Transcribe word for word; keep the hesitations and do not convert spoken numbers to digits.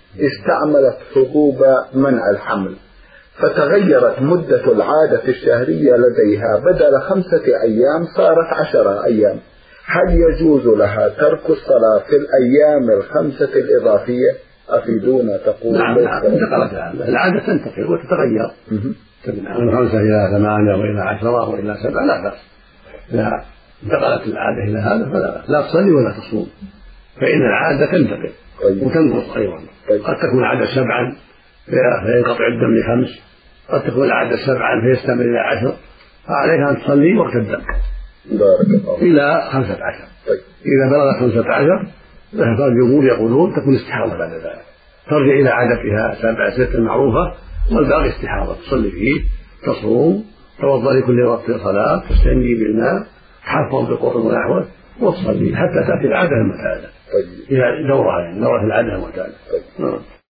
استعملت حبوب منع الحمل، فتغيرت مدة العادة الشهرية لديها، بدل خمسة أيام صارت عشرة أيام، هل يجوز لها ترك الصلاة في الأيام الخمسة الإضافية؟ أفيدونا. تقول نعم انتقلت العادة، العادة تنتقل وتتغير من خمسة إلى ثمانية وإلى عشرة وإلى سبعة، لا بأس. إذا انتقلت العادة إلى هذا فلا بأس، لا تصلي ولا تصوم، فإن العادة تنتقل وتنقص أيضا. قد تكون العادة سبعا فينقطع الدم لخمس، قد تكون العادة سبعا فيستمر إلى عشر، فعليها أن تصلي وقت الدم إلى خمسة عشر. إذا بلغ خمسة عشر فالجمهور يقولون تكون استحاضة بعد ذلك، ترجع إلى عادتها سبعة ستة معروفة، والباقي استحاضة، تصلي فيه، تصوم، توضأ لكل وقت صلاة، تستنجي بالماء، تحفظ بالقرآن ونحوه، وتصلي حتى تأتي العادة المعتادة. إلى دورها يعني دورة العادة المعتادة.